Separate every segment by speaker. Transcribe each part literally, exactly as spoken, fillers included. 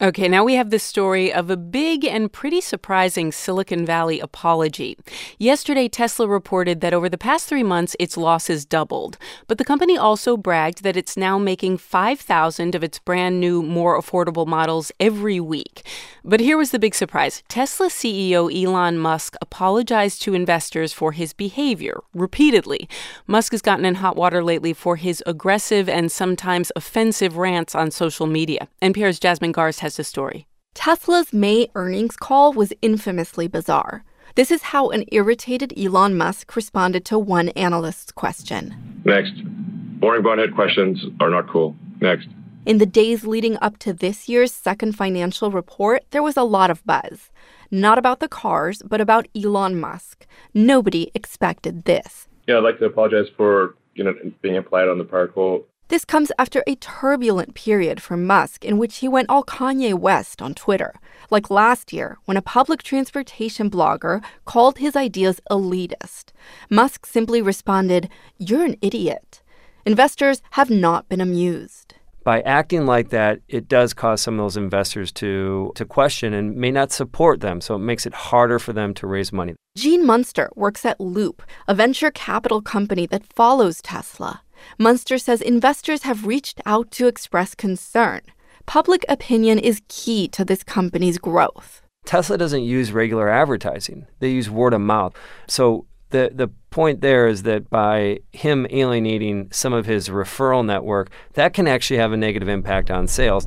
Speaker 1: Okay, now we have the story of a big and pretty surprising Silicon Valley apology. Yesterday, Tesla reported that over the past three months, its losses doubled. But the company also bragged that it's now making five thousand of its brand new, more affordable models every week. But here was the big surprise. Tesla C E O Elon Musk apologized to investors for his behavior repeatedly. Musk has gotten in hot water lately for his aggressive and sometimes offensive rants on social media. N P R's Jasmine Garsd has the story.
Speaker 2: Tesla's May earnings call was infamously bizarre. This is how an irritated Elon Musk responded to one analyst's question.
Speaker 3: Next. Boring bonehead questions are not cool. Next.
Speaker 2: In the days leading up to this year's second financial report, there was a lot of buzz. Not about the cars, but about Elon Musk. Nobody expected this.
Speaker 3: Yeah, I'd like to apologize for, you know, being impolite on the particle.
Speaker 2: This comes after a turbulent period for Musk in which he went all Kanye West on Twitter, like last year when a public transportation blogger called his ideas elitist. Musk simply responded, "You're an idiot." Investors have not been amused.
Speaker 4: By acting like that, it does cause some of those investors to, to question and may not support them, so it makes it harder for them to raise money.
Speaker 2: Gene Munster works at Loop, a venture capital company that follows Tesla. Munster says investors have reached out to express concern. Public opinion is key to this company's growth.
Speaker 4: Tesla doesn't use regular advertising. They use word of mouth. So the, the point there is that by him alienating some of his referral network, that can actually have a negative impact on sales.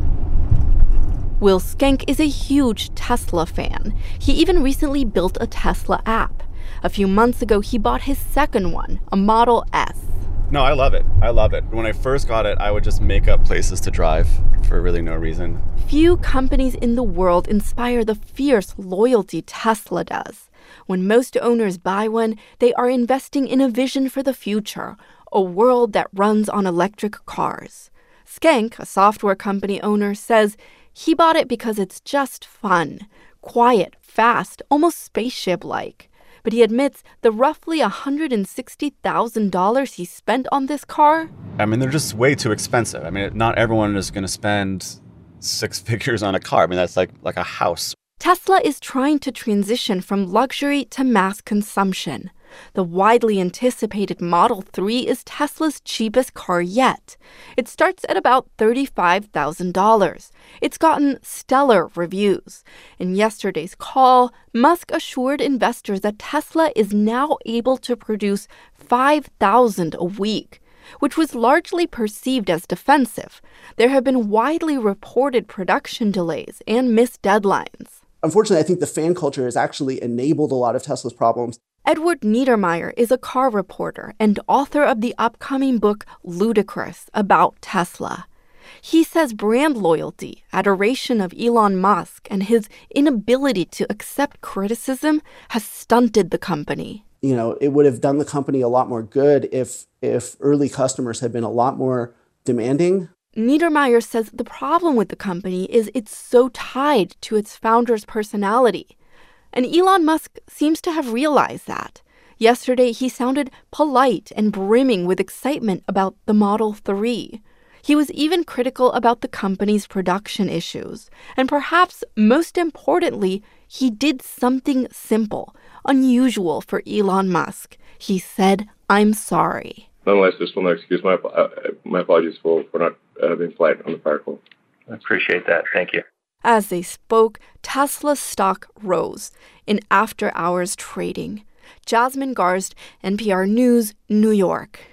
Speaker 2: Will Skank is a huge Tesla fan. He even recently built a Tesla app. A few months ago, he bought his second one, a Model S.
Speaker 5: No, I love it. I love it. When I first got it, I would just make up places to drive for really no reason.
Speaker 2: Few companies in the world inspire the fierce loyalty Tesla does. When most owners buy one, they are investing in a vision for the future, a world that runs on electric cars. Skank, a software company owner, says he bought it because it's just fun, quiet, fast, almost spaceship-like. But he admits the roughly one hundred sixty thousand dollars he spent on this car?
Speaker 5: I mean, they're just way too expensive. I mean, not everyone is going to spend six figures on a car. I mean, that's like, like a house.
Speaker 2: Tesla is trying to transition from luxury to mass consumption. The widely anticipated Model three is Tesla's cheapest car yet. It starts at about thirty-five thousand dollars. It's gotten stellar reviews. In yesterday's call, Musk assured investors that Tesla is now able to produce five thousand a week, which was largely perceived as defensive. There have been widely reported production delays and missed deadlines.
Speaker 6: Unfortunately, I think the fan culture has actually enabled a lot of Tesla's problems.
Speaker 2: Edward Niedermeyer is a car reporter and author of the upcoming book Ludicrous about Tesla. He says brand loyalty, adoration of Elon Musk, and his inability to accept criticism has stunted the company.
Speaker 6: You know, it would have done the company a lot more good if if early customers had been a lot more demanding.
Speaker 2: Niedermeyer says the problem with the company is it's so tied to its founder's personality. And Elon Musk seems to have realized that. Yesterday, he sounded polite and brimming with excitement about the Model three. He was even critical about the company's production issues. And perhaps most importantly, he did something simple, unusual for Elon Musk. He said, "I'm sorry."
Speaker 3: Nonetheless, this will not excuse my, uh, my apologies for, for not uh, being polite on the particle.
Speaker 7: I appreciate that. Thank you.
Speaker 2: As they spoke, Tesla's stock rose in after-hours trading. Jasmine Garsd, N P R News, New York.